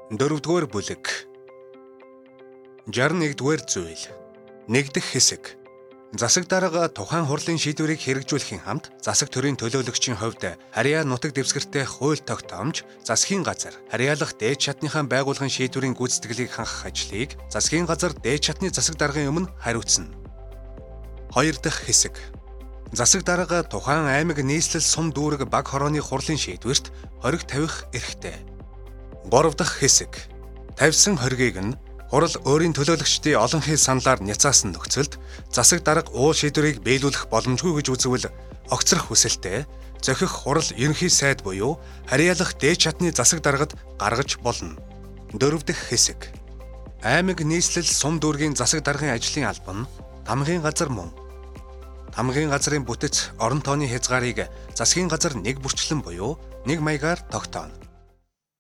Дөрөвдүгээр бүлэг. 61-р зүйл. Нэгдэх хэсэг. Засаг дарга тухайн хурлын шийдвэрийг хэрэгжүүлэхийн хамт засаг төрийн төлөөлөгчийн хувьд харьяа нутаг дэвсгэртэй хууль тогтоомж, засгийн газар, харьяалах дээд шатныхаа байгууллагын шийдвэрийн гүйцэтгэлийг хангах ажлыг засгийн газар дээд шатны засаг даргын өмнө хариуцна. 2 дахь хэсэг. Засаг дарга тухайн аймаг нийслэл сум дүүрэг баг хорооны хурлын шийдвэрт хориг тавих эрхтэй. 3 дахь хэсэг. Тавьсан хоригийг нь хурал өөрийн төлөөлөгчдийн олонхын саналаар няцаасан нөхцөлд засаг дарга уул шийдвэрийг биелүүлэх боломжгүй гэж үзвэл огцрох хүсэлтэд зохих хурал ерөнхий сайд буюу харьяалах дээд шатны засаг даргад гаргаж болно. 4 дахь хэсэг. Аймаг нийслэл сум дүүргийн засаг даргын ажлын алба нь тамгын газар мөн. Тамгын газрын бүтэц орон тооны хязгаарыг засгийн газар нэг бүрчлэн буюу нэг маягаар тогтооно.